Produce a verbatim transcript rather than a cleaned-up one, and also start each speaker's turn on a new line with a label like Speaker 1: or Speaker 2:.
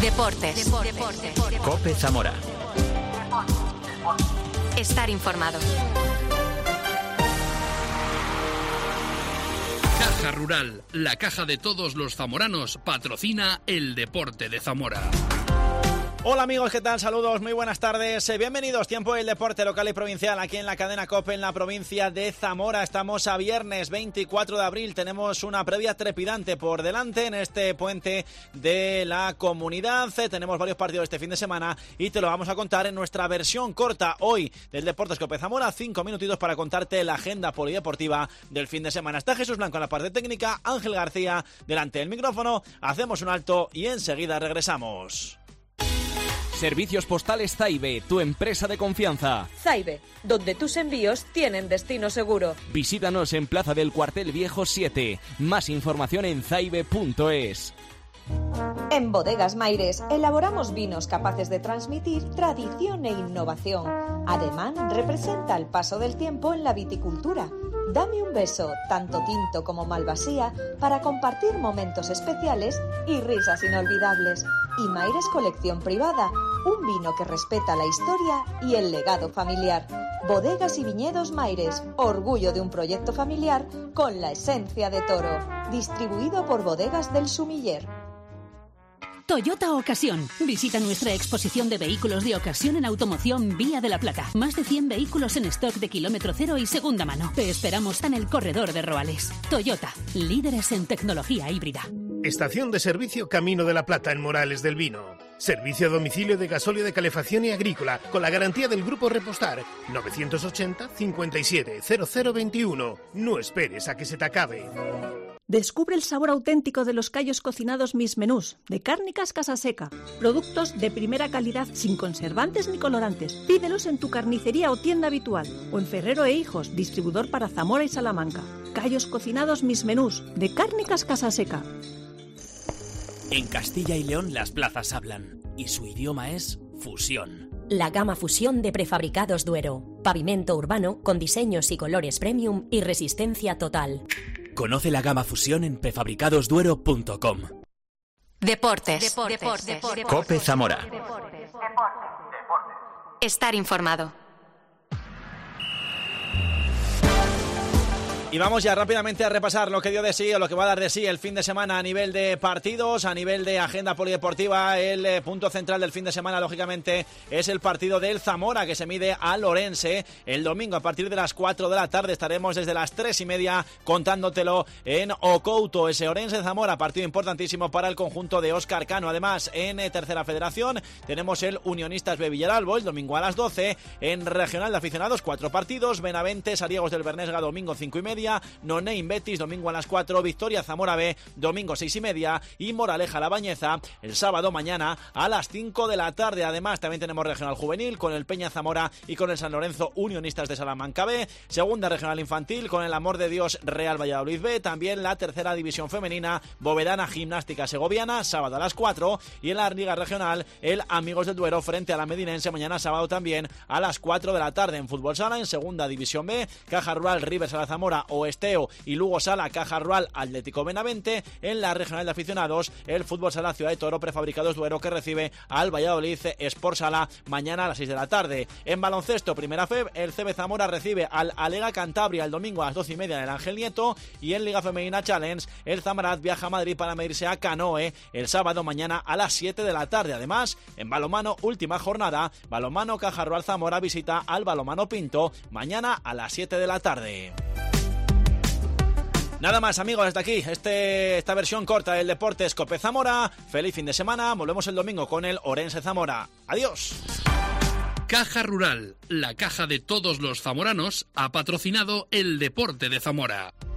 Speaker 1: Deportes. Deportes. Deportes.
Speaker 2: COPE Zamora.
Speaker 1: Estar informado.
Speaker 3: Caja Rural, la caja de todos los zamoranos, patrocina el deporte de Zamora.
Speaker 4: Hola amigos, ¿qué tal? Saludos, muy buenas tardes. Bienvenidos, tiempo del deporte local y provincial aquí en la cadena COPE en la provincia de Zamora. Estamos a viernes veinticuatro de abril, tenemos una previa trepidante por delante en este puente de la comunidad. Tenemos varios partidos este fin de semana y te lo vamos a contar en nuestra versión corta hoy del Deportes COPE Zamora. Cinco minutitos para contarte la agenda polideportiva del fin de semana. Está Jesús Blanco en la parte técnica, Ángel García delante del micrófono. Hacemos un alto y enseguida regresamos.
Speaker 5: Servicios Postales Zaibe, tu empresa de confianza.
Speaker 6: Zaibe, donde tus envíos tienen destino seguro.
Speaker 5: Visítanos en Plaza del Cuartel Viejo siete. Más información en zaibe punto es.
Speaker 6: En Bodegas Maires elaboramos vinos capaces de transmitir tradición e innovación. Ademán representa el paso del tiempo en la viticultura. Dame un beso, tanto tinto como malvasía, para compartir momentos especiales y risas inolvidables. Y Maires Colección Privada, un vino que respeta la historia y el legado familiar. Bodegas y viñedos Maires, orgullo de un proyecto familiar con la esencia de toro. Distribuido por Bodegas del Sumiller.
Speaker 7: Toyota Ocasión. Visita nuestra exposición de vehículos de ocasión en automoción Vía de la Plata. Más de cien vehículos en stock de kilómetro cero y segunda mano. Te esperamos en el corredor de Roales. Toyota, líderes en tecnología híbrida.
Speaker 8: Estación de servicio Camino de la Plata en Morales del Vino. Servicio a domicilio de gasóleo de calefacción y agrícola con la garantía del Grupo Repostar. novecientos ochenta, cincuenta y siete, cero cero veintiuno. No esperes a que se te acabe.
Speaker 9: Descubre el sabor auténtico de los callos cocinados Mis Menús, de Cárnicas Casaseca. Productos de primera calidad sin conservantes ni colorantes. Pídelos en tu carnicería o tienda habitual. O en Ferrero e Hijos, distribuidor para Zamora y Salamanca. Callos cocinados Mis Menús, de Cárnicas Casaseca.
Speaker 10: En Castilla y León las plazas hablan, y su idioma es fusión.
Speaker 11: La gama Fusión de Prefabricados Duero. Pavimento urbano con diseños y colores premium y resistencia total.
Speaker 10: Conoce la gama Fusión en prefabricados duero punto com.
Speaker 1: Deportes. Deportes. Deportes. Deportes.
Speaker 2: COPE Zamora.
Speaker 1: Deportes. Estar informado.
Speaker 4: Y vamos ya rápidamente a repasar lo que dio de sí o lo que va a dar de sí el fin de semana a nivel de partidos, a nivel de agenda polideportiva. El eh, punto central del fin de semana, lógicamente, es el partido del Zamora, que se mide al Orense el domingo a partir de las cuatro de la tarde. Estaremos desde las tres y media contándotelo en Ocouto. Ese Orense-Zamora, partido importantísimo para el conjunto de Óscar Cano. Además, en eh, Tercera Federación tenemos el Unionistas B Villaralbo el domingo a las doce. En Regional de Aficionados, cuatro partidos. Benavente, Sariegos del Bernesga, domingo cinco y media. Nonein Betis, domingo a las cuatro, Victoria Zamora B, domingo seis y media, y Moraleja La Bañeza el sábado mañana a las cinco de la tarde. Además, también tenemos Regional Juvenil con el Peña Zamora y con el San Lorenzo Unionistas de Salamanca B, segunda Regional Infantil con el Amor de Dios Real Valladolid B, también la tercera división femenina Bovedana Gimnástica Segoviana, sábado a las cuatro, y en la Liga Regional el Amigos del Duero frente a la Medinense mañana sábado también a las cuatro de la tarde. En fútbol sala, en segunda división B, Caja Rural Rivers a la Zamora o Esteo y Lugo Sala Caja Rural Atlético Benavente. En la Regional de Aficionados, el Fútbol Sala Ciudad de Toro Prefabricados Duero, que recibe al Valladolid Sport Sala mañana a las seis de la tarde. En baloncesto, Primera F E B, el C B Zamora recibe al Alega Cantabria el domingo a las doce y media en el Ángel Nieto, y en Liga Femenina Challenge, el Zamarat viaja a Madrid para medirse a Canoe el sábado mañana a las siete de la tarde. Además, en balonmano, última jornada, balonmano Caja Rural Zamora visita al Balonmano Pinto mañana a las siete de la tarde. Nada más, amigos, hasta aquí este, esta versión corta del Deportes COPE Zamora. Feliz fin de semana, volvemos el domingo con el Orense Zamora. Adiós.
Speaker 3: Caja Rural, la caja de todos los zamoranos, ha patrocinado el deporte de Zamora.